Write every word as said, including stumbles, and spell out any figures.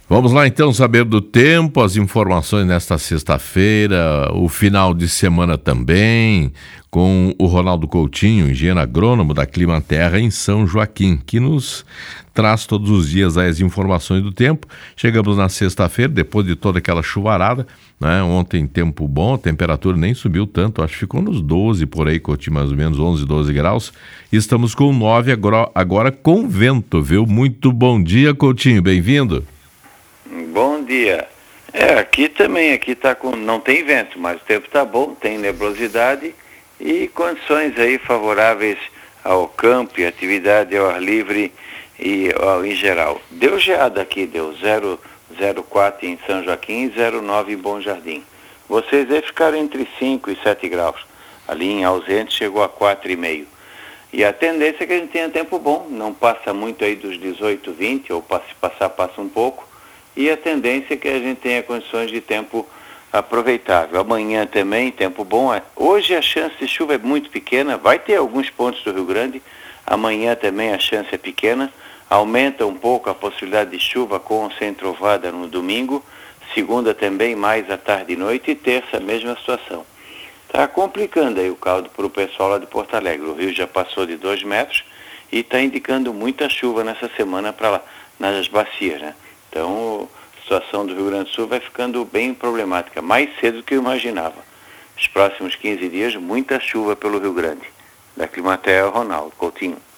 Vamos lá então saber do tempo, as informações nesta sexta-feira, o final de semana também, com o Ronaldo Coutinho, engenheiro agrônomo da Climaterra em São Joaquim, que nos traz todos os dias as informações do tempo. Chegamos na sexta-feira, depois de toda aquela chuvarada, né? Ontem tempo bom, a temperatura nem subiu tanto, acho que ficou nos doze por aí, Coutinho, mais ou menos onze, doze graus. Estamos com nove agora, agora com vento, viu? Muito bom dia, Coutinho, bem-vindo. Bom dia. É, aqui também, aqui tá com, não tem vento, mas o tempo tá bom, tem nebulosidade e condições aí favoráveis ao campo e atividade ao ar livre e ao, em geral. Deu geada aqui, deu zero vírgula quatro em São Joaquim e zero vírgula nove em Bom Jardim. Vocês aí ficaram entre cinco e sete graus. Ali em Ausente chegou a quatro vírgula cinco. E a tendência é que a gente tenha tempo bom, não passa muito aí dos dezoito, vinte, ou se passar, passa um pouco. E a tendência é que a gente tenha condições de tempo aproveitável. Amanhã também, tempo bom. Hoje a chance de chuva é muito pequena, vai ter alguns pontos do Rio Grande. Amanhã também a chance é pequena. Aumenta um pouco a possibilidade de chuva com sem trovada no domingo. Segunda também, mais à tarde e noite. E terça, a mesma situação. Está complicando aí o caldo para o pessoal lá de Porto Alegre. O rio já passou de dois metros e está indicando muita chuva nessa semana para lá, nas bacias, né? Então, a situação do Rio Grande do Sul vai ficando bem problemática, mais cedo do que eu imaginava. Os próximos quinze dias, muita chuva pelo Rio Grande. Da Climaterra, Ronaldo Coutinho.